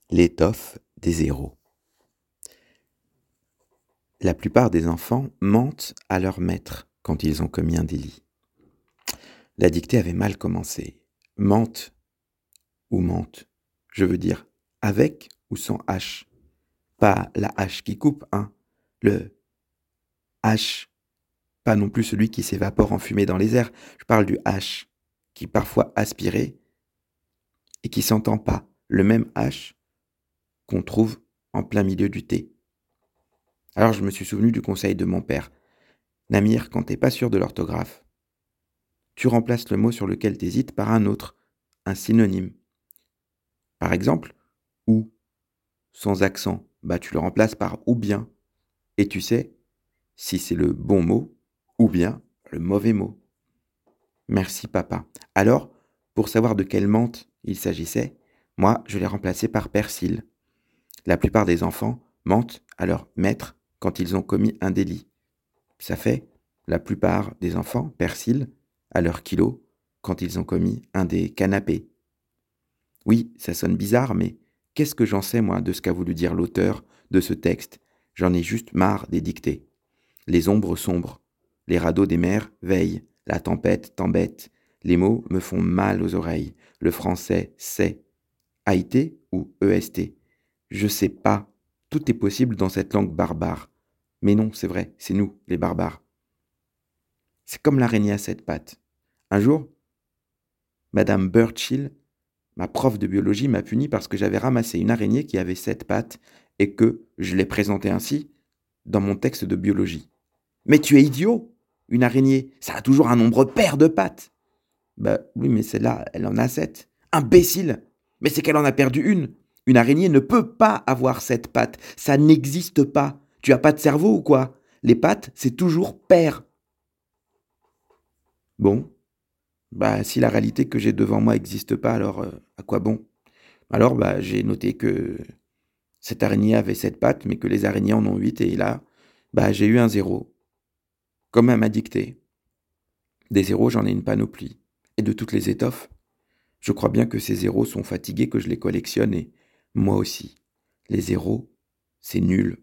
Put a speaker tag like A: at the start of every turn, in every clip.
A: L'étoffe des héros. La plupart des enfants mentent à leur maître quand ils ont commis un délit. La dictée avait mal commencé. Mente ou mente, je veux dire avec ou sans H. Pas la hache qui coupe, hein. Le H, pas non plus celui qui s'évapore en fumée dans les airs. Je parle du H, qui parfois aspiré et qui s'entend pas. Le même H qu'on trouve en plein milieu du thé. Alors je me suis souvenu du conseil de mon père. Namir, quand t'es pas sûr de l'orthographe, tu remplaces le mot sur lequel t'hésites par un autre, un synonyme. Par exemple, ou, sans accent, tu le remplaces par ou bien. Et tu sais si c'est le bon mot ou bien le mauvais mot. Merci papa. Alors, pour savoir de quelle menthe il s'agissait, moi je l'ai remplacé par persil. La plupart des enfants mentent à leur maître quand ils ont commis un délit. Ça fait, la plupart des enfants, persil, à leur kilo, quand ils ont commis un des canapés. Oui, ça sonne bizarre, mais qu'est-ce que j'en sais, moi, de ce qu'a voulu dire l'auteur de ce texte? J'en ai juste marre des dictées. Les ombres sombrent, les radeaux des mers veillent, la tempête t'embête, les mots me font mal aux oreilles, le français c'est AIT ou EST. Je sais pas, tout est possible dans cette langue barbare. Mais non, c'est vrai, c'est nous, les barbares. C'est comme l'araignée à sept pattes. Un jour, Madame Burchill, ma prof de biologie, m'a puni parce que j'avais ramassé une araignée qui avait 7 pattes et que je l'ai présentée ainsi dans mon texte de biologie. Mais tu es idiot! Une araignée, ça a toujours un nombre pair de pattes. Bah oui, mais celle-là, elle en a 7. Imbécile! Mais c'est qu'elle en a perdu une. Une araignée ne peut pas avoir 7 pattes. Ça n'existe pas. Tu as pas de cerveau ou quoi? Les pattes, c'est toujours pair. Bon, si la réalité que j'ai devant moi n'existe pas, alors à quoi bon? Alors j'ai noté que cette araignée avait 7 pattes, mais que les araignées en ont 8, et là, j'ai eu un zéro, comme elle m'a dicté. Des zéros, j'en ai une panoplie. Et de toutes les étoffes, je crois bien que ces zéros sont fatigués que je les collectionne, et moi aussi. Les zéros, c'est nul.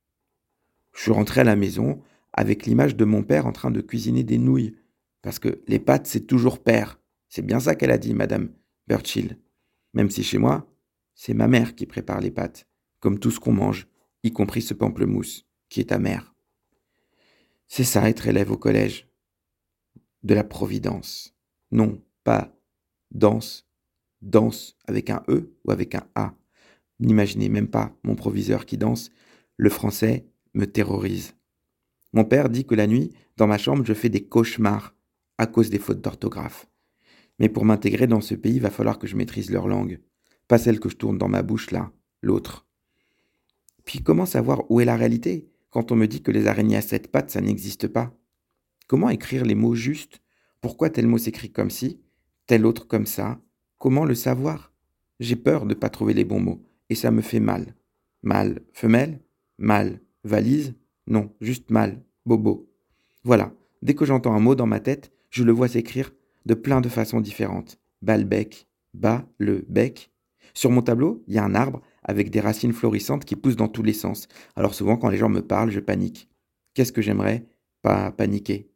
A: Je suis rentré à la maison avec l'image de mon père en train de cuisiner des nouilles, parce que les pâtes, c'est toujours pair. C'est bien ça qu'elle a dit, Madame Burchill. Même si chez moi, c'est ma mère qui prépare les pâtes, comme tout ce qu'on mange, y compris ce pamplemousse, qui est amer. C'est ça, être élève au collège. De la providence. Non, pas danse, danse avec un E ou avec un A. N'imaginez même pas mon proviseur qui danse. Le français me terrorise. Mon père dit que la nuit, dans ma chambre, je fais des cauchemars à cause des fautes d'orthographe. Mais pour m'intégrer dans ce pays, il va falloir que je maîtrise leur langue. Pas celle que je tourne dans ma bouche là, l'autre. Puis comment savoir où est la réalité quand on me dit que les araignées à 7 pattes, ça n'existe pas? Comment écrire les mots justes? Pourquoi tel mot s'écrit comme ci, tel autre comme ça? Comment le savoir? J'ai peur de ne pas trouver les bons mots, et ça me fait mal. Mal, femelle? Mal, valise? Non, juste mal, bobo. Voilà, dès que j'entends un mot dans ma tête, je le vois s'écrire de plein de façons différentes. Balbec, bas, le bec. Sur mon tableau, il y a un arbre avec des racines florissantes qui poussent dans tous les sens. Alors souvent, quand les gens me parlent, je panique. Qu'est-ce que j'aimerais? Pas paniquer.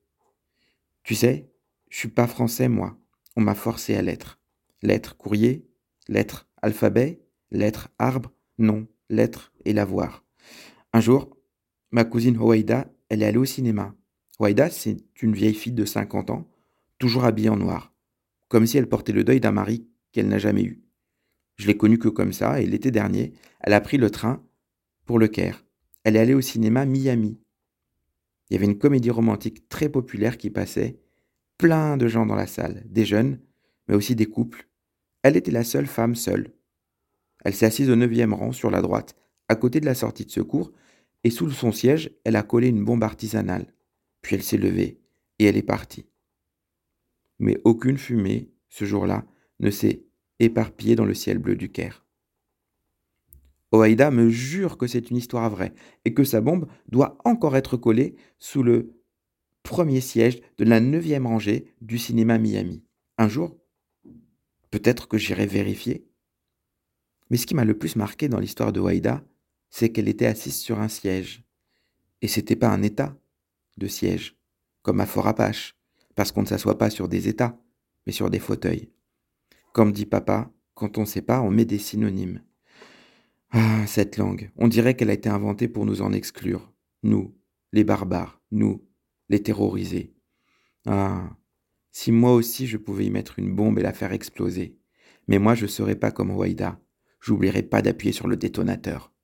A: Tu sais, je suis pas français, moi. On m'a forcé à l'être. Lettre courrier, lettre alphabet, lettre arbre, non, lettre et l'avoir. Un jour, ma cousine Howaïda, elle est allée au cinéma. Howaïda, c'est une vieille fille de 50 ans, toujours habillée en noir, comme si elle portait le deuil d'un mari qu'elle n'a jamais eu. Je l'ai connue que comme ça, et l'été dernier, elle a pris le train pour le Caire. Elle est allée au cinéma Miami. Il y avait une comédie romantique très populaire qui passait, plein de gens dans la salle, des jeunes, mais aussi des couples. Elle était la seule femme seule. Elle s'est assise au 9e rang, sur la droite, à côté de la sortie de secours, et sous son siège, elle a collé une bombe artisanale. Puis elle s'est levée, et elle est partie. Mais aucune fumée, ce jour-là, ne s'est éparpillée dans le ciel bleu du Caire. Oaïda me jure que c'est une histoire vraie, et que sa bombe doit encore être collée sous le premier siège de la 9e rangée du cinéma Miami. Un jour, peut-être que j'irai vérifier. Mais ce qui m'a le plus marqué dans l'histoire de Waïda, c'est qu'elle était assise sur un siège. Et c'était pas un état de siège, comme à Fort Apache, parce qu'on ne s'assoit pas sur des états, mais sur des fauteuils. Comme dit papa, quand on ne sait pas, on met des synonymes. Ah, cette langue, on dirait qu'elle a été inventée pour nous en exclure. Nous, les barbares, nous, les terrorisés. Ah, si moi aussi je pouvais y mettre une bombe et la faire exploser. Mais moi je serais pas comme Waïda. J'oublierai pas d'appuyer sur le détonateur.